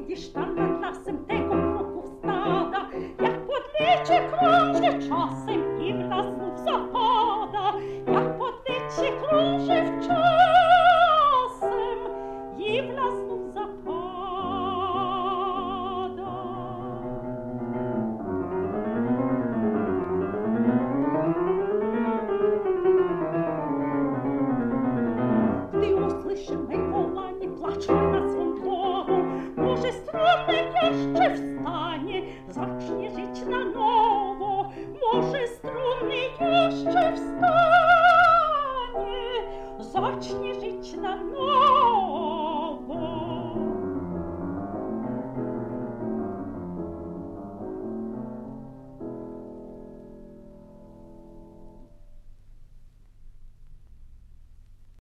widzisz tam nad lasem tego kroków stada, jak podwiecie krąży czasem i w las znów zapada, jak podwiecie krąży czasem i w las znów zapada. Gdy usłyszy me wołanie, płacz na swą drogą, może strunek jeszcze wstanie, zacznie żyć na nowo, może strunek jeszcze wstanie, zacznie żyć na nowo.